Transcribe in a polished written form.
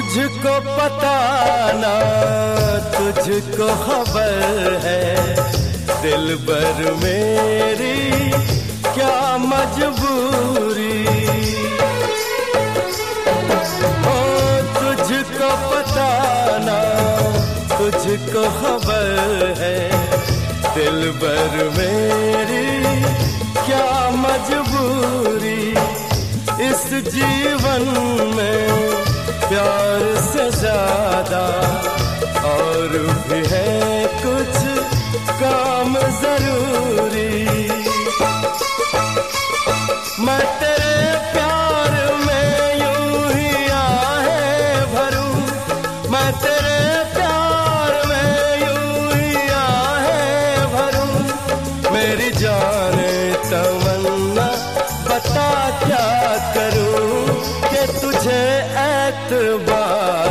तुझको पता ना तुझको खबर है, दिलबर मेरी क्या मजबूरी। ओ तुझको पता ना तुझको खबर है, दिलबर मेरी क्या मजबूरी। इस जीवन में प्यार से ज्यादा और भी है कुछ काम जरूरी। मैं तेरे प्यार में यूं ही आहें भरूं, मैं तेरे प्यार में यूं ही आहें भरूं। मेरी जाने तमन्ना बता क्या करूं कि तुझे एतबार